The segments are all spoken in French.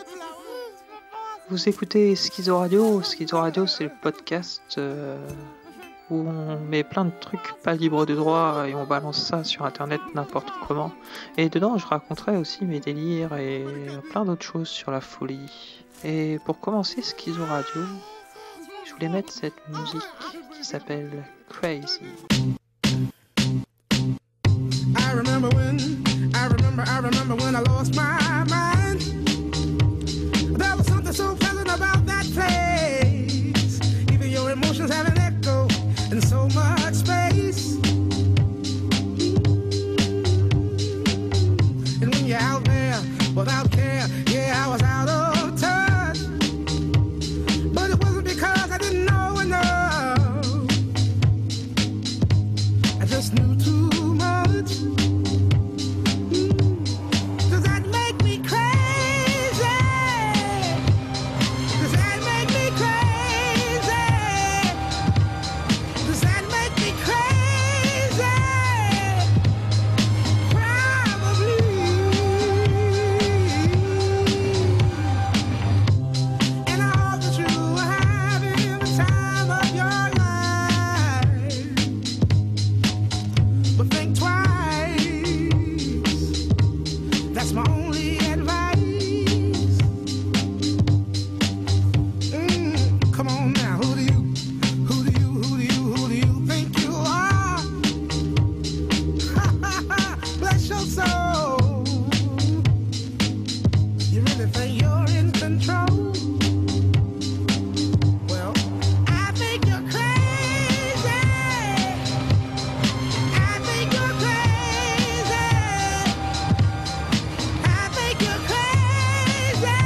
Vous écoutez Schizo Radio. Schizo Radio, c'est le podcast où on met plein de trucs pas libres de droit et on balance ça sur internet n'importe comment. Et dedans, je raconterai aussi mes délires et plein d'autres choses sur la folie. Et pour commencer Schizo Radio, je voulais mettre cette musique qui s'appelle Crazy. I remember when I lost my mind. There was something so pleasant about that place. Even your emotions have an echo in so much space. And when you're out there without care, yeah, I was out of touch. But it wasn't because I didn't know enough. I just knew too much. Does that make me crazy? Does that make me crazy? Does that make me crazy? Probably. And I hope that you are having the time of your life. But think twice. That's my only advice. Come on now, who do you think you are? Bless your soul. You really think you're in control? Well, I think you're crazy. I think you're crazy. I think you're crazy.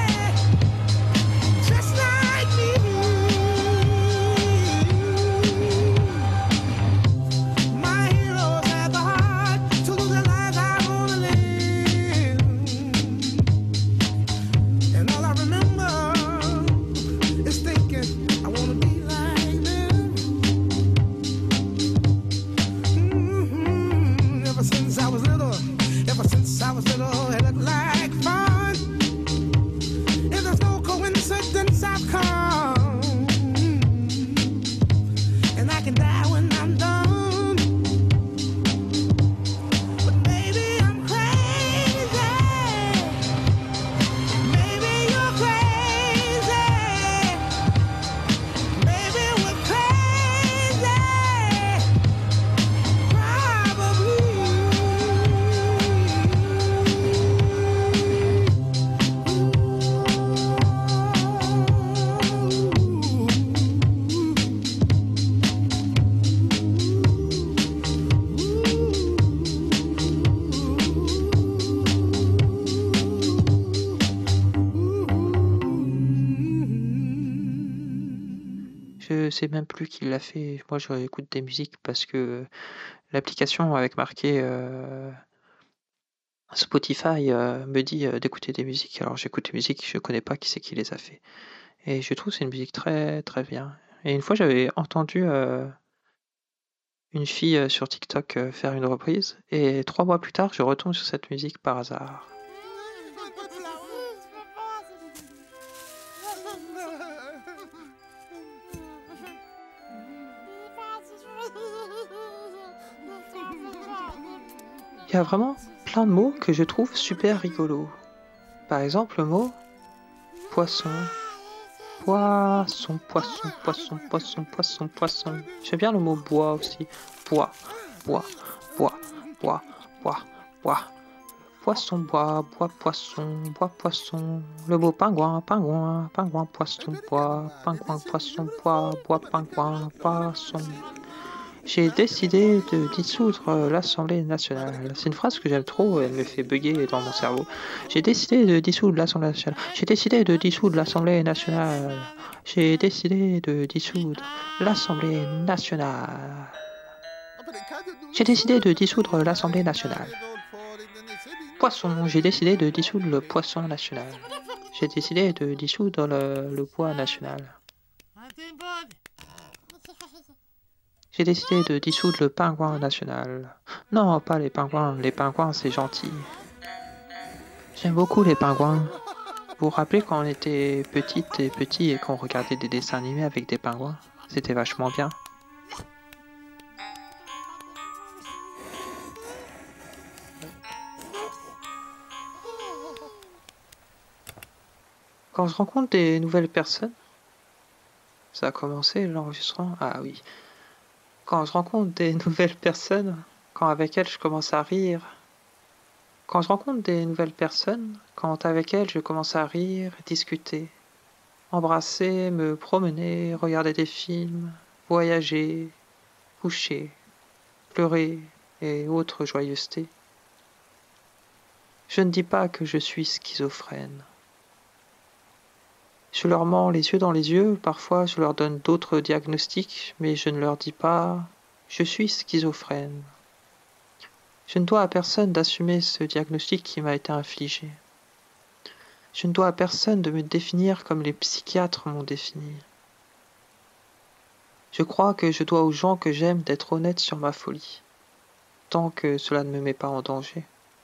Just like me. My heroes had the heart to lose their lives. I wanna live. And all I remember is thinking I wanna be like them. Ever since I was little, it looked like fun. If there's no coincidence, I've come. And I can die when I'm done. But maybe I'm crazy. Maybe you're crazy. Maybe we're crazy. Je sais même plus qui l'a fait. Moi, je écoute des musiques parce que l'application avec marqué Spotify me dit d'écouter des musiques. Alors j'écoute des musiques, je connais pas qui c'est qui les a fait. Et je trouve que c'est une musique très très bien. Et une fois, j'avais entendu une fille sur TikTok faire une reprise. Et 3 mois plus tard, je retombe sur cette musique par hasard. Il y a vraiment plein de mots que je trouve super rigolos. Par exemple, le mot poisson. Poisson, poisson, poisson, poisson, poisson, poisson. J'aime bien le mot bois aussi. Bois, bois, bois, bois, bois, bois. Poisson, bois, bois, poisson, bois, poisson. Le mot pingouin, pingouin, pingouin, poisson, bois, pingouin, poisson, bois, bois, pingouin, poisson. J'ai décidé de dissoudre l'Assemblée nationale. C'est une phrase que j'aime trop, elle me fait bugger dans mon cerveau. J'ai décidé de dissoudre l'Assemblée nationale. J'ai décidé de dissoudre l'Assemblée nationale. J'ai décidé de dissoudre l'Assemblée nationale. J'ai décidé de dissoudre l'Assemblée nationale. Poisson, j'ai décidé de dissoudre le poisson national. J'ai décidé de dissoudre le bois national. J'ai décidé de dissoudre le pingouin national. Non, pas les pingouins c'est gentil. J'aime beaucoup les pingouins. Vous vous rappelez quand on était petite et petit et qu'on regardait des dessins animés avec des pingouins? C'était vachement bien. Quand je rencontre des nouvelles personnes, ça a commencé l'enregistrement? Ah oui. Quand je rencontre des nouvelles personnes, quand avec elles je commence à rire, quand je rencontre des nouvelles personnes, quand avec elles je commence à rire, discuter, embrasser, me promener, regarder des films, voyager, coucher, pleurer et autres joyeusetés. Je ne dis pas que je suis schizophrène. Je leur mens les yeux dans les yeux, parfois je leur donne d'autres diagnostics, mais je ne leur dis pas « je suis schizophrène ». Je ne dois à personne d'assumer ce diagnostic qui m'a été infligé. Je ne dois à personne de me définir comme les psychiatres m'ont défini. Je crois que je dois aux gens que j'aime d'être honnêtes sur ma folie, tant que cela ne me met pas en danger.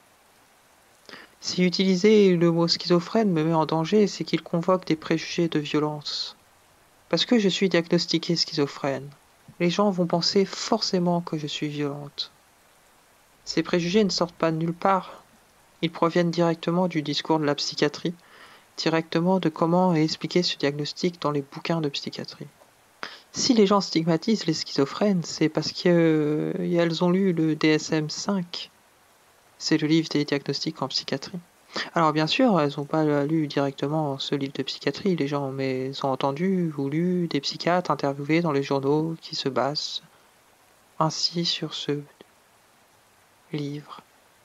Si utiliser le mot schizophrène me met en danger, c'est qu'il convoque des préjugés de violence. Parce que je suis diagnostiquée schizophrène, les gens vont penser forcément que je suis violente. Ces préjugés ne sortent pas de nulle part, ils proviennent directement du discours de la psychiatrie, directement de comment est expliqué ce diagnostic dans les bouquins de psychiatrie. Si les gens stigmatisent les schizophrènes, c'est parce qu'elles ont lu le DSM-5. C'est le livre des diagnostics en psychiatrie. Alors bien sûr, elles n'ont pas lu directement ce livre de psychiatrie, les gens, mais ont entendu ou lu des psychiatres interviewés dans les journaux qui se basent ainsi sur ce livre.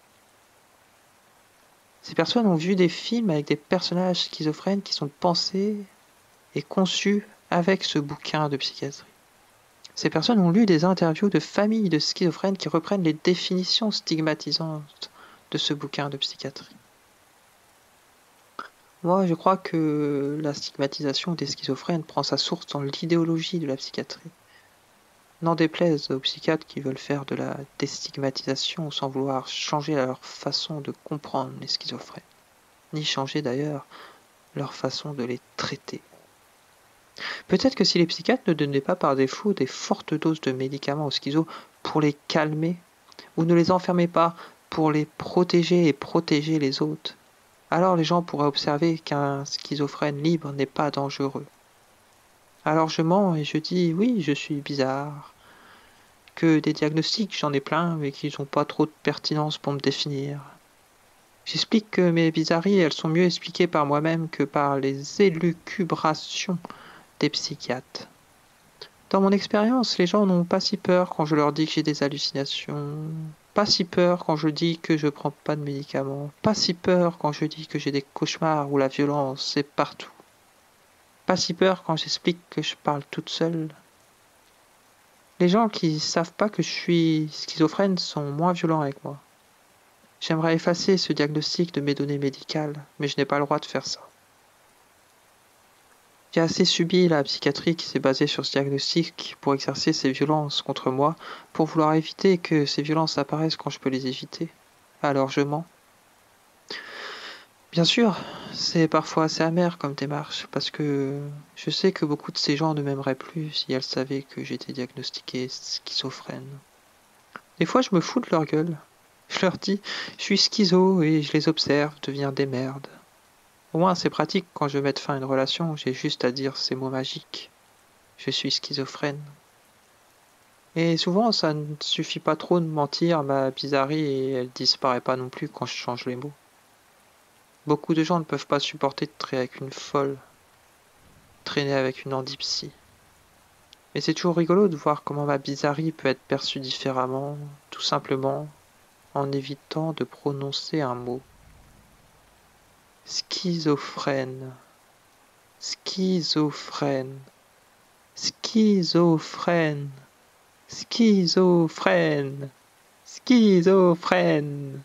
Ces personnes ont vu des films avec des personnages schizophrènes qui sont pensés et conçus avec ce bouquin de psychiatrie. Ces personnes ont lu des interviews de familles de schizophrènes qui reprennent les définitions stigmatisantes de ce bouquin de psychiatrie. Moi, je crois que la stigmatisation des schizophrènes prend sa source dans l'idéologie de la psychiatrie. N'en déplaise aux psychiatres qui veulent faire de la déstigmatisation sans vouloir changer leur façon de comprendre les schizophrènes, ni changer d'ailleurs leur façon de les traiter. Peut-être que si les psychiatres ne donnaient pas par défaut des fortes doses de médicaments aux schizos pour les calmer, ou ne les enfermaient pas pour les protéger et protéger les autres, alors les gens pourraient observer qu'un schizophrène libre n'est pas dangereux. Alors je mens et je dis oui, je suis bizarre, que des diagnostics j'en ai plein mais qu'ils n'ont pas trop de pertinence pour me définir. J'explique que mes bizarreries, elles sont mieux expliquées par moi-même que par les élucubrations des psychiatres. Dans mon expérience, les gens n'ont pas si peur quand je leur dis que j'ai des hallucinations, pas si peur quand je dis que je prends pas de médicaments, pas si peur quand je dis que j'ai des cauchemars où la violence est partout, pas si peur quand j'explique que je parle toute seule. Les gens qui savent pas que je suis schizophrène sont moins violents avec moi. J'aimerais effacer ce diagnostic de mes données médicales, mais je n'ai pas le droit de faire ça. J'ai assez subi la psychiatrie qui s'est basée sur ce diagnostic pour exercer ces violences contre moi, pour vouloir éviter que ces violences apparaissent quand je peux les éviter. Alors je mens. Bien sûr, c'est parfois assez amer comme démarche, parce que je sais que beaucoup de ces gens ne m'aimeraient plus si elles savaient que j'étais diagnostiqué schizophrène. Des fois je me fous de leur gueule. Je leur dis, je suis schizo et je les observe devenir des merdes. Au moins, c'est pratique quand je veux mettre fin à une relation, j'ai juste à dire ces mots magiques. Je suis schizophrène. Et souvent, ça ne suffit pas trop de mentir, ma bizarrerie, et elle disparaît pas non plus quand je change les mots. Beaucoup de gens ne peuvent pas supporter de traîner avec une folle, traîner avec une handipsy. Mais c'est toujours rigolo de voir comment ma bizarrerie peut être perçue différemment, tout simplement en évitant de prononcer un mot. Schizophrène, schizophrène, schizophrène, schizophrène, schizophrène.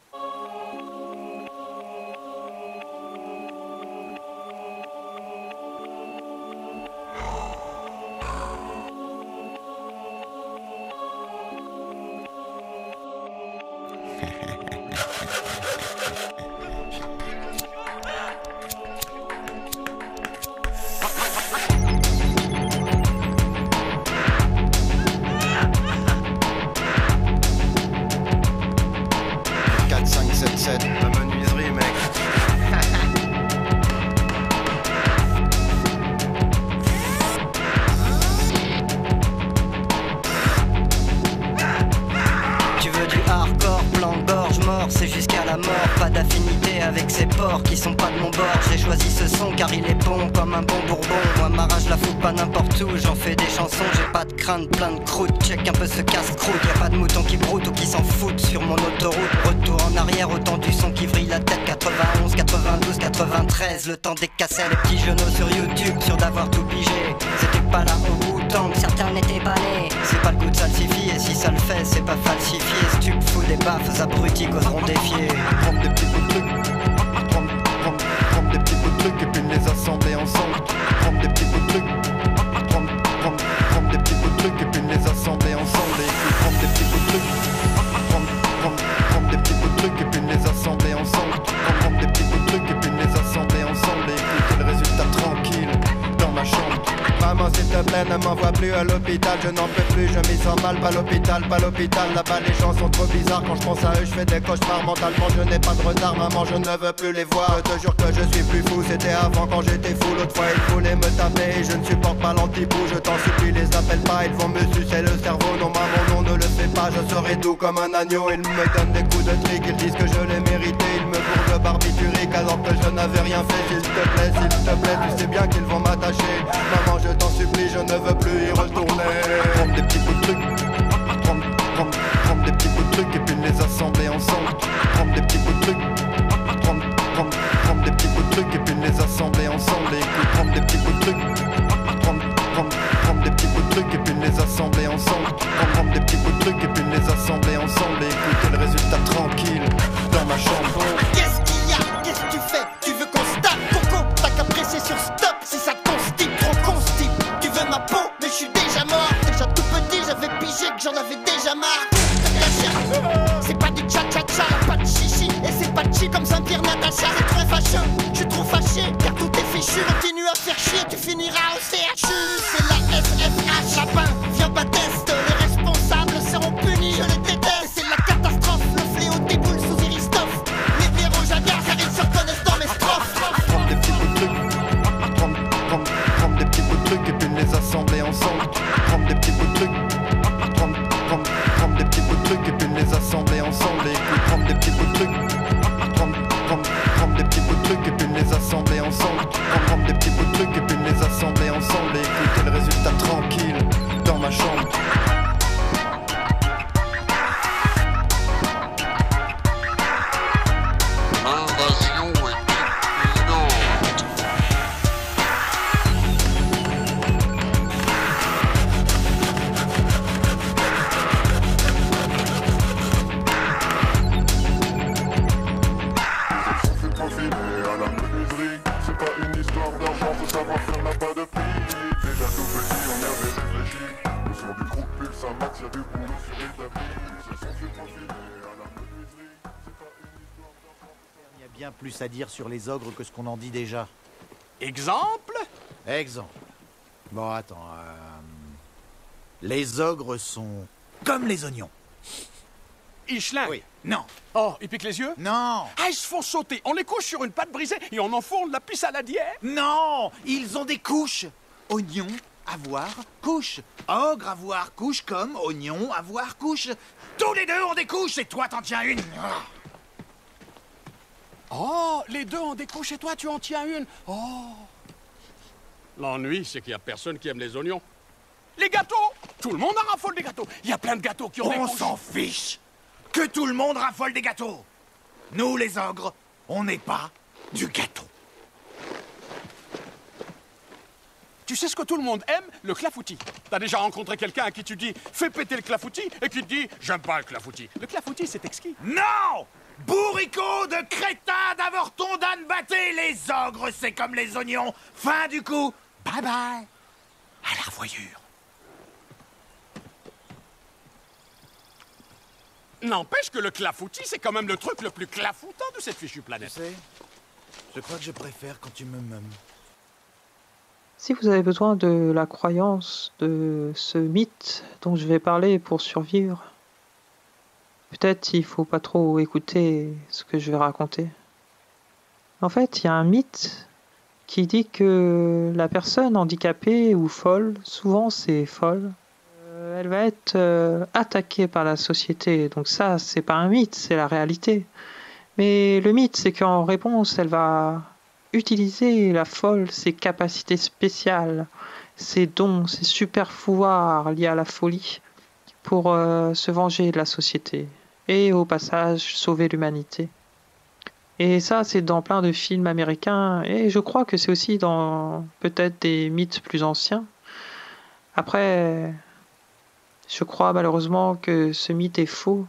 corps qui sont pas de mon bord. J'ai choisi ce son car il est bon comme un bon bourbon. Moi ma rage la fout pas n'importe où, j'en fais des chansons. J'ai pas de crainte, plein de croûte, check un peu ce casse-croûte. Y'a pas de moutons qui broutent ou qui s'en foutent sur mon autoroute. Retour en arrière, autant du son qui vrille la tête. 91, 92, 93, le temps des cassettes, les petits genoux sur YouTube, sûr d'avoir tout pigé. C'était pas là au bout tant que certains n'étaient pas nés. C'est pas le goût de salsifie, et si ça le fait, c'est pas falsifié. Si tu me fous des baffes, abrutis qu'oseront défier. Prendre des petits bouts de trucs, prendre des petits bouts de trucs et puis les assembler ensemble. Prendre des petits bouts de trucs, prendre des petits bouts de trucs et puis les assembler ensemble. Et puis prendre des petits bouts de trucs, prendre des petits bouts de trucs et puis les assembler ensemble. Prendre des petits bouts de trucs et puis les assembler ensemble. Et écouter le résultat tranquille dans ma chambre. Maman s'il te plaît ne m'envoie plus à l'hôpital. Je n'en peux plus, je m'y sens mal. Pas l'hôpital, là-bas les gens sont trop bizarres. Quand je pense à eux je fais des cauchemars. Mentalement je n'ai pas de retard. Maman je ne veux plus les voir. Je te jure que je suis plus fou. C'était avant quand j'étais fou. L'autre fois ils voulaient me taper et je ne supporte pas l'anti-bout. Je t'en supplie les appelle pas, ils vont me sucer le cerveau. Non maman non ne le fais pas. Je serai doux comme un agneau. Ils me donnent des coups de trick. Ils disent que je l'ai mérité. Ils me bourrent de barbiturique alors que je n'avais rien fait. S'il te plaît, tu sais bien qu'ils vont m'attacher. Maman je t'en supplie, je ne veux plus y retourner. Prendre des petits bouts de trucs, prendre des petits bouts de trucs et puis les assembler ensemble. Prendre des petits bouts de trucs, prendre des petits bouts de trucs et puis les assembler ensemble. Et puis prendre des petits bouts de trucs, prendre des petits bouts de trucs et puis les assembler ensemble. Prendre des petits bouts de trucs et puis les assembler ensemble. Et écouter le résultat tranquille dans ma chambre. Qu'est-ce qu'il y a? Qu'est-ce que tu fais? Tu veux qu'on se tape? Coco, t'as qu'à presser sur stop si ça te constipe, trop constipe. Tu veux ma peau? Mais je suis déjà mort. Déjà tout petit, j'avais pigé que j'en avais déjà marre. C'est pas du cha-cha-cha, pas de chichi. Et c'est pas chi comme Saint-Pierre Natacha. C'est très fâcheux, je suis trop fâché car tout est fichu. Continue à faire chier, tu finiras au CHU. C'est la SFH, Chapin, viens pas test. Les responsables seront punis, je les déteste. C'est la catastrophe, le fléau déboule sous Eristoff. Les blaireaux j'adore car ils se reconnaissent dans mes strophes. Prendre des petits bouts de trucs, prendre des petits bouts de trucs et puis les assembler ensemble. Prendre des petits bouts de trucs, prendre des petits bouts de trucs et puis les assembler ensemble. Et puis prendre des petits bouts de trucs, prendre des petits bouts de trucs et puis les assembler ensemble. Prendre des petits bouts de trucs et puis les assembler ensemble. Et écouter le résultat tranquille dans ma chambre. Plus à dire sur les ogres que ce qu'on en dit déjà. Exemple? Exemple. Bon, attends. Les ogres sont comme les oignons. Ils schlinguent? Oui. Non. Oh, ils piquent les yeux? Non. Ah, ils se font sauter. On les couche sur une pâte brisée et on en fond de la pisse à la dière? Non. Ils ont des couches. Oignon, avoir, couche. Ogre, avoir, couche comme oignon, avoir, couche. Tous les deux ont des couches et toi t'en tiens une. Oh, les deux ont des couches et toi tu en tiens une. Oh. L'ennui, c'est qu'il n'y a personne qui aime les oignons. Les gâteaux! Tout le monde en raffole des gâteaux. Il y a plein de gâteaux qui ont des couches. On s'en fiche. Que tout le monde raffole des gâteaux. Nous, les ogres, on n'est pas du gâteau. Tu sais ce que tout le monde aime? Le clafoutis. T'as déjà rencontré quelqu'un à qui tu dis « fais péter le clafoutis » et qui te dit « j'aime pas le clafoutis ». Le clafoutis, c'est exquis. Non! Bourricot de crétin d'avorton d'âne batté, les ogres, c'est comme les oignons. Fin du coup. Bye bye. À la revoyure. N'empêche que le clafoutis, c'est quand même le truc le plus clafoutant de cette fichue planète. Tu sais, je crois que je préfère quand tu me meumes. Si vous avez besoin de la croyance de ce mythe dont je vais parler pour survivre, peut-être il faut pas trop écouter ce que je vais raconter. En fait, il y a un mythe qui dit que la personne handicapée ou folle, souvent c'est folle, elle va être attaquée par la société. Donc ça, c'est pas un mythe, c'est la réalité. Mais le mythe, c'est qu'en réponse, elle va utiliser la folle, ses capacités spéciales, ses dons, ses super pouvoirs liés à la folie pour se venger de la société et au passage sauver l'humanité. Et ça, c'est dans plein de films américains et je crois que c'est aussi dans peut-être des mythes plus anciens. Après, je crois malheureusement que ce mythe est faux.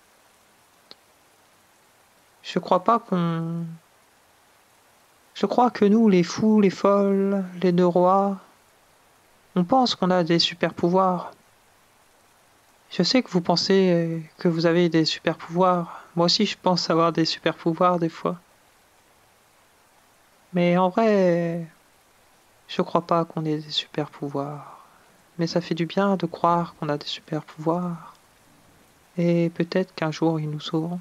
Je crois pas qu'on... Je crois que nous, les fous, les folles, les neurois, on pense qu'on a des super pouvoirs. Je sais que vous pensez que vous avez des super pouvoirs. Moi aussi, je pense avoir des super pouvoirs des fois. Mais en vrai, je crois pas qu'on ait des super pouvoirs. Mais ça fait du bien de croire qu'on a des super pouvoirs. Et peut-être qu'un jour, ils nous sauveront.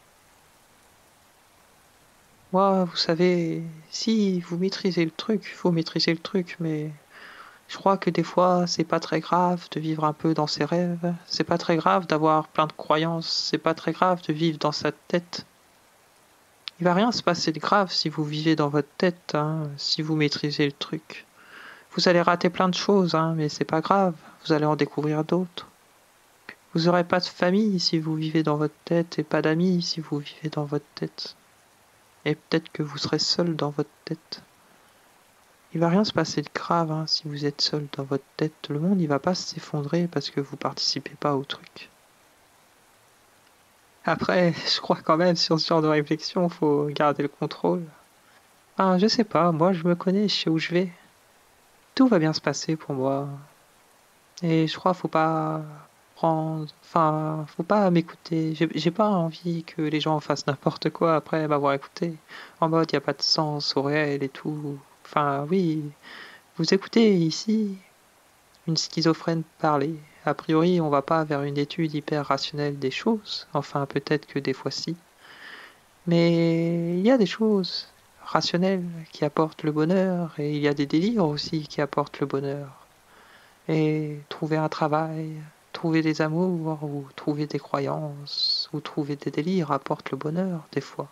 Moi, vous savez, si vous maîtrisez le truc, il faut maîtriser le truc, mais je crois que des fois, c'est pas très grave de vivre un peu dans ses rêves. C'est pas très grave d'avoir plein de croyances. C'est pas très grave de vivre dans sa tête. Il va rien se passer de grave si vous vivez dans votre tête, hein, si vous maîtrisez le truc. Vous allez rater plein de choses, hein, mais c'est pas grave. Vous allez en découvrir d'autres. Vous aurez pas de famille si vous vivez dans votre tête et pas d'amis si vous vivez dans votre tête. Et peut-être que vous serez seul dans votre tête. Il va rien se passer de grave hein, si vous êtes seul dans votre tête. Le monde il va pas s'effondrer parce que vous participez pas au truc. Après, je crois quand même sur ce genre de réflexion, faut garder le contrôle. Enfin, je sais pas, moi je me connais, je sais où je vais. Tout va bien se passer pour moi. Et je crois faut pas prendre... Enfin, faut pas m'écouter. J'ai pas envie que les gens fassent n'importe quoi après m'avoir écouté. En mode, y a pas de sens au réel et tout. Enfin, oui, vous écoutez ici une schizophrène parler. A priori, on va pas vers une étude hyper rationnelle des choses. Enfin, peut-être que des fois si. Mais il y a des choses rationnelles qui apportent le bonheur et il y a des délires aussi qui apportent le bonheur. Et trouver un travail, trouver des amours ou trouver des croyances ou trouver des délires apporte le bonheur des fois.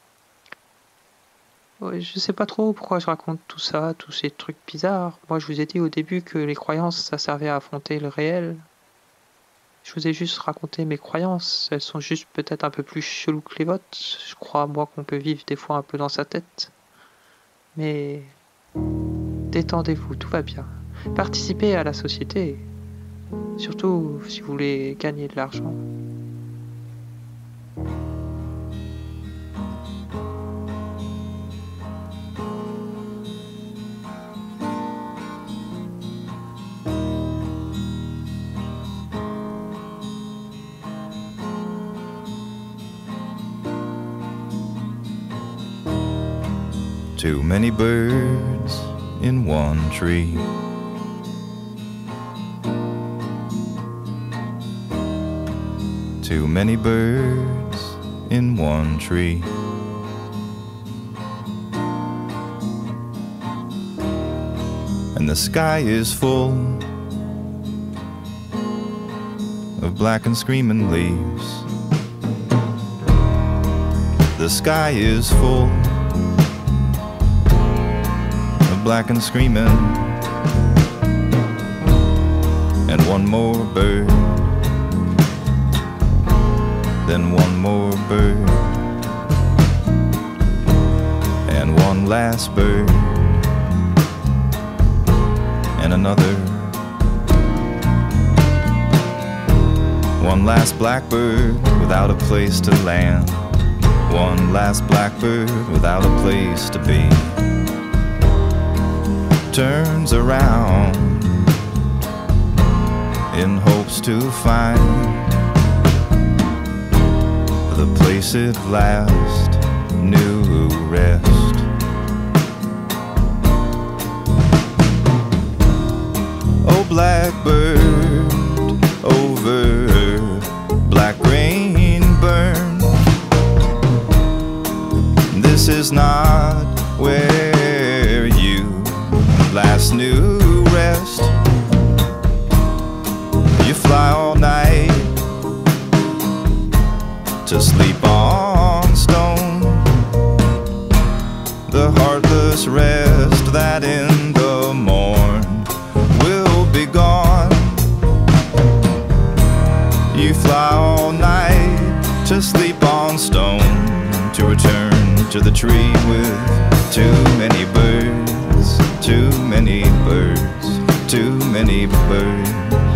Ouais, je sais pas trop pourquoi je raconte tout ça, tous ces trucs bizarres. Moi je vous ai dit au début que les croyances ça servait à affronter le réel. Je vous ai juste raconté mes croyances, elles sont juste peut-être un peu plus cheloues que les vôtres. Je crois moi qu'on peut vivre des fois un peu dans sa tête. Mais détendez-vous, tout va bien. Participez à la société. Surtout si vous voulez gagner de l'argent. Too many birds in one tree. Too many birds in one tree. And the sky is full of black and screaming leaves. The sky is full of black and screaming. And one more bird, then one more bird, and one last bird, and another. One last blackbird without a place to land. One last blackbird without a place to be. Turns around in hopes to find the place at last knew rest. Oh, blackbird over black rain burn. This is not where you last knew rest. You fly all night to sleep on stone. the heartless rest that in the morn will be gone. You fly all night to sleep on stone, to return to the tree with too many birds, too many birds, too many birds.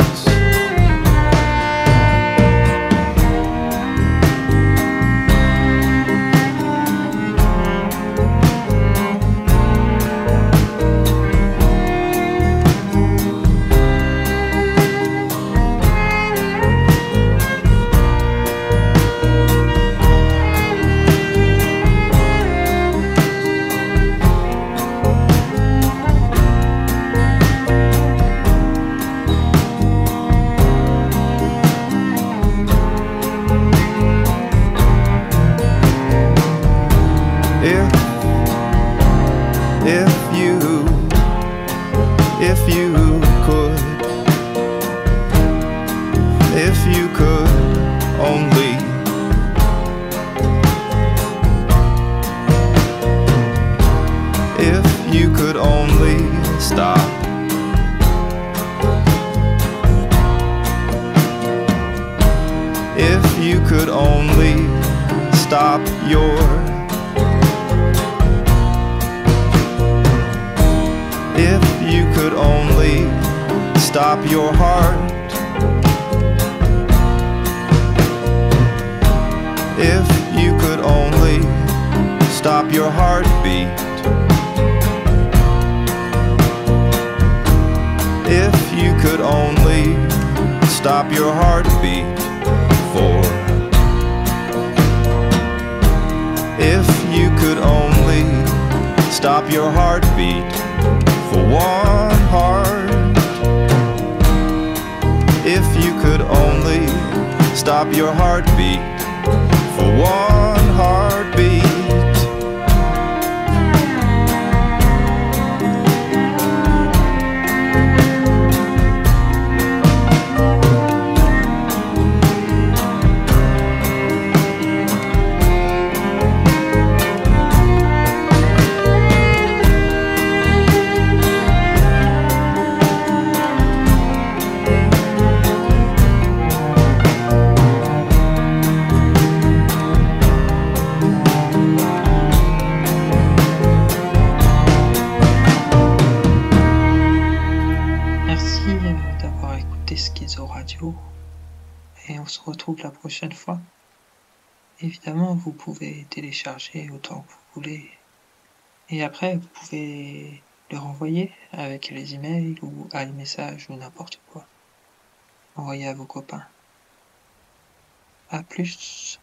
Et on se retrouve la prochaine fois. Évidemment, vous pouvez télécharger autant que vous voulez. Et après, vous pouvez le renvoyer avec les emails ou iMessage ou n'importe quoi. Envoyez à vos copains. À plus.